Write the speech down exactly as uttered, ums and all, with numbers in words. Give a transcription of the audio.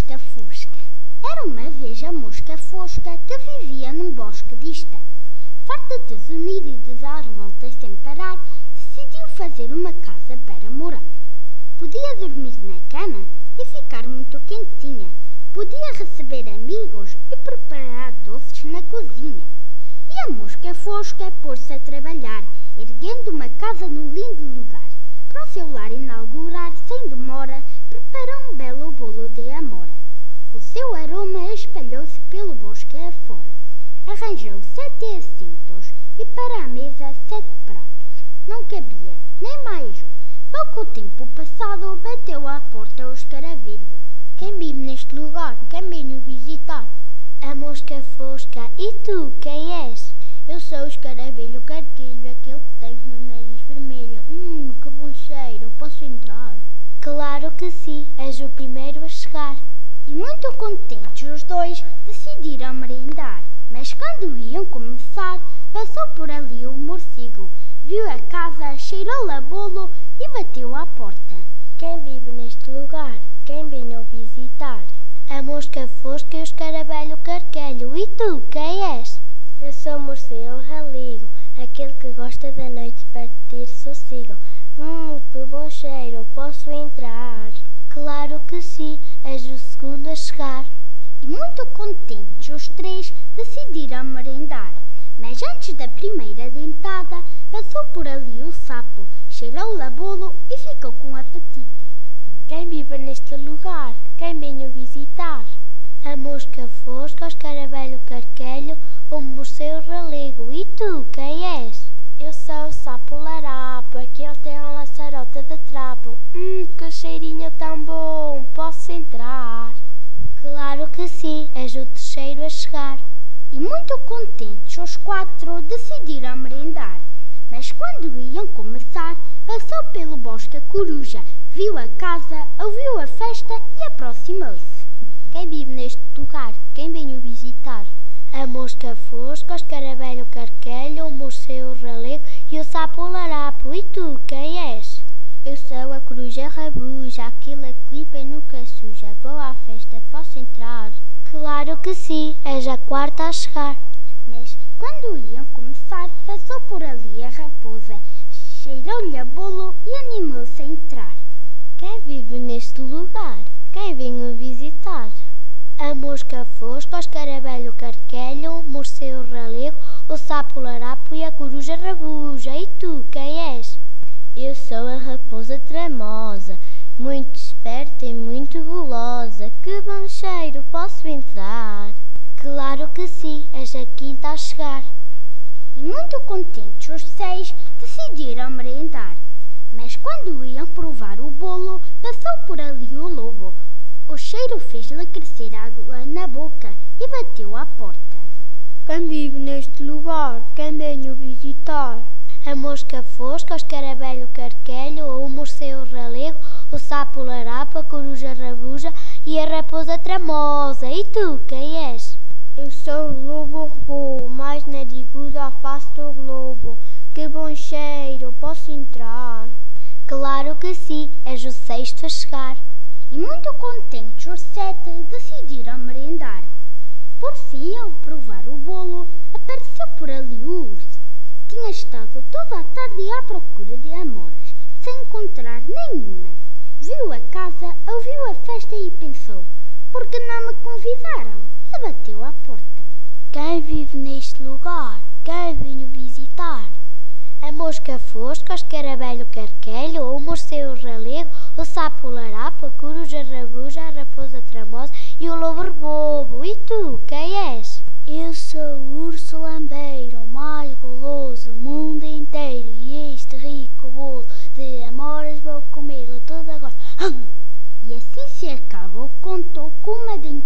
mosca fosca. Era uma vez a mosca fosca que vivia num bosque distante. Farta de zunir e de dar voltas sem parar, decidiu fazer uma casa para morar. Podia dormir na cama e ficar muito quentinha. Podia receber amigos e preparar doces na cozinha. E a mosca fosca pôs-se a trabalhar, erguendo uma casa num lindo lugar. Para o seu lar inaugurar, sem demora, preparou um belo bolo de amora. O seu aroma espalhou-se pelo bosque afora. Arranjou sete assentos e para a mesa sete pratos. Não cabia nem mais um. Pouco tempo passado, bateu à porta o escaravelho. Quem vive neste lugar? Quem venho visitar? A mosca fosca. E tu, quem és? Eu sou o escaravelho carquilho, aquele que tem o nariz vermelho. Hum, que bom cheiro, posso entrar? Claro que sim, és o primeiro a chegar. E muito contentes os dois, decidiram merendar. Mas quando iam começar, passou por ali o morcego. Viu a casa, cheirou a bolo e bateu à porta. Quem vive neste lugar? Quem venho visitar? A mosca fosca e o escaravelho carquelho. E tu, quem és? Eu sou o morcego raligo, aquele que gosta da noite para ter sossego. Hum, que bom cheiro, posso entrar? Claro que sim, és o segundo a chegar. E muito contentes os três decidiram merendar. Mas antes da primeira dentada, passou por ali o sapo, cheirou a bolo e ficou com apetite. Quem vive neste lugar? Quem venho visitar? A mosca fosca, o escaravelho carquelho, o morcego ralego. E tu, quem és? Eu sou o sapo larapo, aquele tem uma laçarota de trapo. Hum, que cheirinho tão bom, posso entrar? Claro que sim, és o terceiro a chegar. E muito contentes os quatro decidiram merendar. Mas quando iam começar, passou pelo bosque a coruja, viu a casa, ouviu a festa e aproximou-se. Quem vive neste lugar? Quem venho visitar? A mosca fosca, o escaravelho carquelho, o morcego ralego e o sapo larapo. E tu, quem és? Eu sou a coruja rabuja, aquela que limpa e nunca suja. Boa festa, posso entrar? Claro que sim, és a quarta a chegar. Mas quando iam começar, passou por ali a raposa, cheirou-lhe a bolo e animou-se a entrar. Quem vive neste lugar? Quem venho visitar? A mosca fosca, o escaravelho carquelho, o morcego ralego, o sapo larapo e a coruja rabuja. E tu, quem és? Eu sou a raposa tremosa, muito esperta e muito gulosa. Que bom cheiro, posso entrar? Claro que sim, és a quinta a chegar. E muito contentes os seis decidiram merendar. Mas quando iam provar o bolo, passou por ali o lobo. O cheiro fez-lhe crescer água na boca e bateu à porta. Quem vive neste lugar? Quem venho visitar? A mosca fosca, o escaravelho carquelho, o morcego ralego, o sapo larapo, a coruja rabuja e a raposa tremosa. E tu, quem és? Eu sou o lobo robô, o mais narigudo à face do globo. Que bom cheiro, posso entrar? Claro que sim, és o sexto a chegar. E muito contentes os sete decidiram merendar. Por fim, ao provar o bolo, apareceu por ali o urso. Tinha estado toda a tarde à procura de amoras, sem encontrar nenhuma. Viu a casa, ouviu a festa e pensou, por que não me convidaram? E bateu à porta. Quem vive neste lugar? Quem venho visitar? A mosca fosca, o escaravelho carquelho, o morcego ralego, o sapo larapo, a coruja rabuja, a raposa tramosa e o lobo rebobo. E tu, quem és? Eu sou o urso lambeiro, o mais goloso, o mundo inteiro. E este rico bolo de amoras vou comê-lo todo agora. E assim se acaba o conto com uma